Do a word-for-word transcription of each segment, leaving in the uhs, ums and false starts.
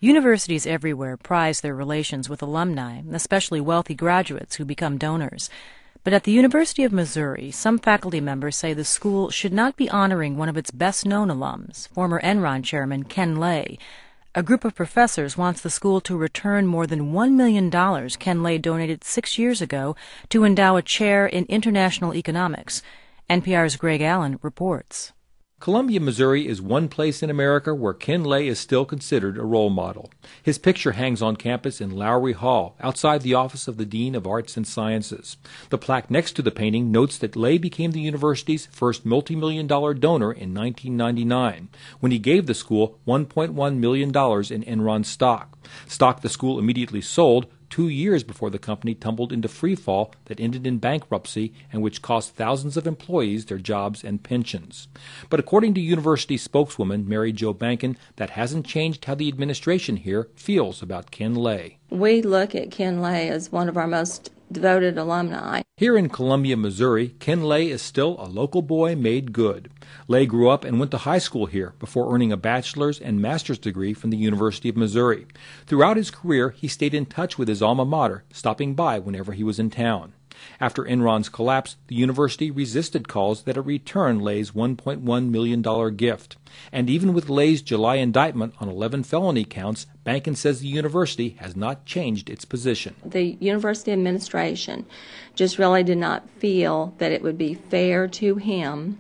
Universities everywhere prize their relations with alumni, especially wealthy graduates who become donors. But at the University of Missouri, some faculty members say the school should not be honoring one of its best-known alums, former Enron chairman Ken Lay. A group of professors wants the school to return more than one million dollars Ken Lay donated six years ago to endow a chair in international economics. N P R's Greg Allen reports. Columbia, Missouri is one place in America where Ken Lay is still considered a role model. His picture hangs on campus in Lowry Hall, outside the office of the Dean of Arts and Sciences. The plaque next to the painting notes that Lay became the university's first multi-million dollar donor in nineteen ninety-nine, when he gave the school one point one million dollars in Enron stock, stock the school immediately sold two years before the company tumbled into free fall that ended in bankruptcy and which cost thousands of employees their jobs and pensions. But according to university spokeswoman Mary Jo Bankin, that hasn't changed how the administration here feels about Ken Lay. We look at Ken Lay as one of our most devoted alumni. Here in Columbia, Missouri, Ken Lay is still a local boy made good. Lay grew up and went to high school here before earning a bachelor's and master's degree from the University of Missouri. Throughout his career, he stayed in touch with his alma mater, stopping by whenever he was in town. After Enron's collapse, the university resisted calls that it return Lay's one point one million dollars gift. And even with Lay's July indictment on eleven felony counts, Bankin says the university has not changed its position. The university administration just really did not feel that it would be fair to him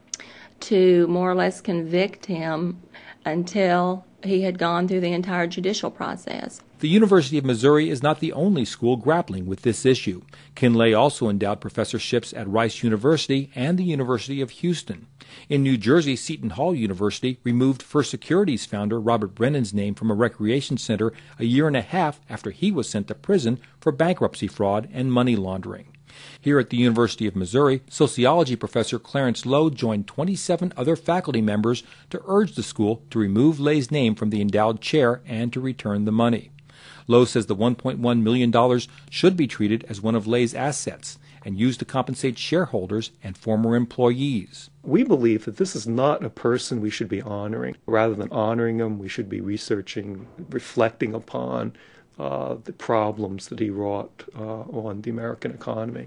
to more or less convict him until he had gone through the entire judicial process. The University of Missouri is not the only school grappling with this issue. Ken Lay also endowed professorships at Rice University and the University of Houston. In New Jersey, Seton Hall University removed First Securities founder Robert Brennan's name from a recreation center a year and a half after he was sent to prison for bankruptcy fraud and money laundering. Here at the University of Missouri, sociology professor Clarence Lowe joined twenty-seven other faculty members to urge the school to remove Lay's name from the endowed chair and to return the money. Lowe says the one point one million dollars should be treated as one of Lay's assets and used to compensate shareholders and former employees. We believe that this is not a person we should be honoring. Rather than honoring him, we should be researching, reflecting upon uh, the problems that he wrought uh, on the American economy.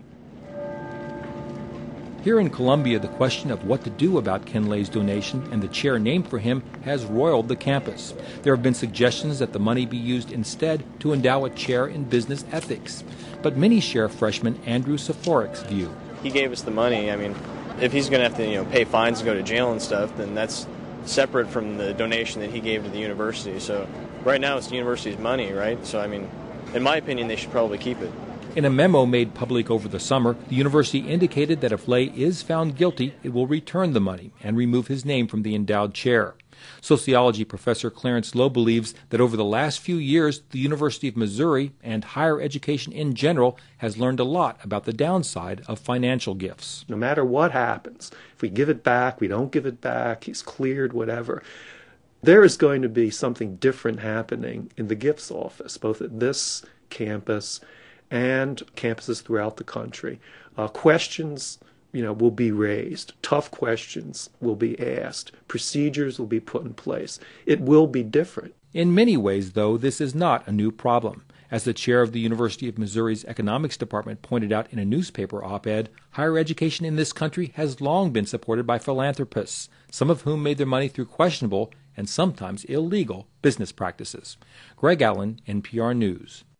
Here in Columbia, the question of what to do about Ken Lay's donation and the chair named for him has roiled the campus. There have been suggestions that the money be used instead to endow a chair in business ethics. But many share freshman Andrew Seforik's view. He gave us the money. I mean, if he's going to have to, you know, pay fines and go to jail and stuff, then that's separate from the donation that he gave to the university. So right now it's the university's money, right? So, I mean, in my opinion, they should probably keep it. In a memo made public over the summer, the university indicated that if Lay is found guilty, it will return the money and remove his name from the endowed chair. Sociology professor Clarence Lowe believes that over the last few years, the University of Missouri and higher education in general has learned a lot about the downside of financial gifts. No matter what happens, if we give it back, we don't give it back, he's cleared, whatever, there is going to be something different happening in the gifts office, both at this campus and campuses throughout the country. Uh, questions, you know, will be raised. Tough questions will be asked. Procedures will be put in place. It will be different. In many ways, though, this is not a new problem. As the chair of the University of Missouri's economics department pointed out in a newspaper op-ed, higher education in this country has long been supported by philanthropists, some of whom made their money through questionable and sometimes illegal business practices. Greg Allen, N P R News.